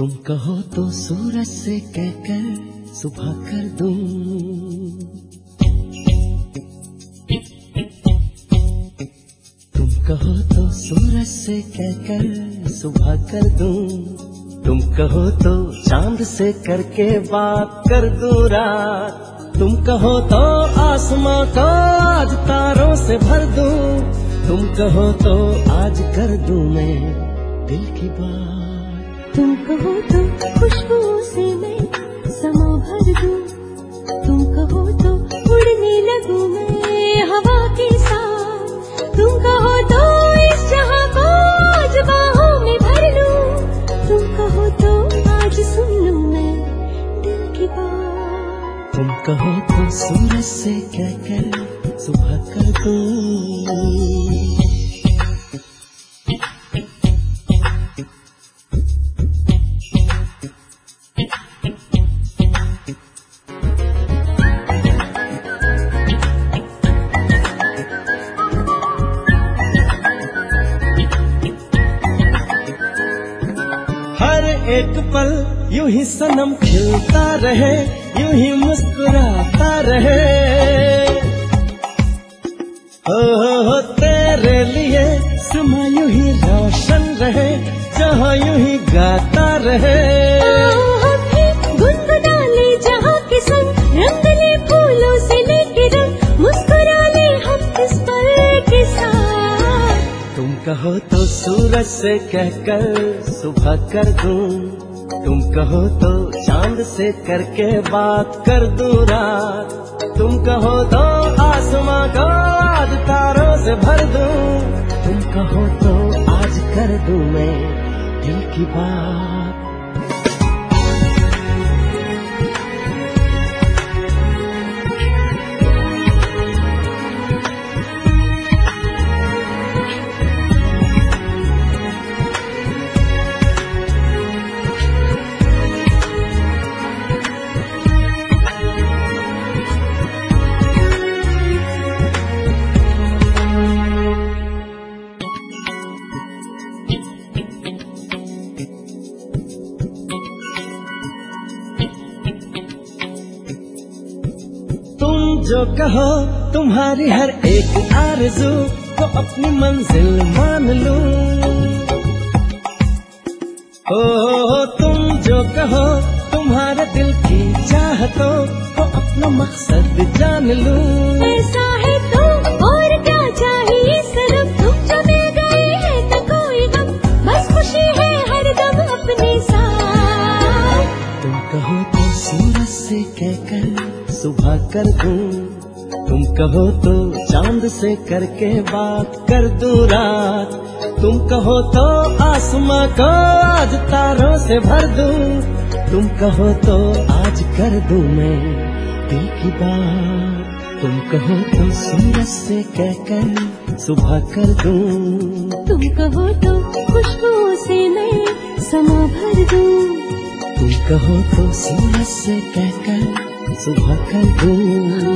तुम कहो तो सूरज से कहकर सुबह कर दूं। तुम कहो तो सूरज से कहकर सुबह कर दूं। तुम कहो तो चांद से करके बात कर दूं रात। तुम कहो तो आसमां को आज तारों से भर दूं। तुम कहो तो आज कर दूं मैं दिल की बात। तुम कहो तो खुशबुओं से मैं समा भर दूं। तुम कहो तो उड़ने लगूं मैं हवा के साथ। तुम कहो तो इस जहां को आज बाहों में भर लूं। तुम कहो तो आज सुन लूं मैं दिल की बात। तुम कहो तो सूरज से कहकर सुबह कर दूं। हर एक पल यूं ही सनम खिलता रहे, यूं ही मुस्कुराता रहे। हो तेरे लिए समा यूं ही रोशन रहे, जहां यूं ही गाता रहे। हम भी गुनगुना ले जहां के संग, रंग ले फूलों से लेके रंग, मुस्कुरा ले हम इस पल के साथ। तुम कहो तो सूरज से कहकर सुबह कर दूं। तुम कहो तो चांद से करके बात कर दूं रात। तुम कहो तो आसमां को आज तारों से भर दूं। तुम कहो तो आज कर दूं मैं दिल की बात। तुम जो कहो तुम्हारी हर एक आरज़ू को अपनी मंजिल मान लूं। हो तुम जो कहो तुम्हारे दिल की चाहतों को अपना मकसद जान लूं। ऐसा है तो और क्या चाहिए सनम, तुम जो मिल गए हैं तो कोई गम, बस खुशी है हर दम अपने साथ। तुम कहो तो सूरज से कहकर सुबह कर दूं। तुम कहो तो चांद से करके बात कर दूं रात। तुम कहो तो आसमां को आज तारों से भर दूं। तुम कहो तो आज कर दूं मैं दिल की बात। तुम कहो तो सूरज से कहकर सुबह कर दूं। तुम कहो तो खुशबुओं से मैं समा भर दूं। तुम कहो तो सूरज से कहकर सुबह कर दूं।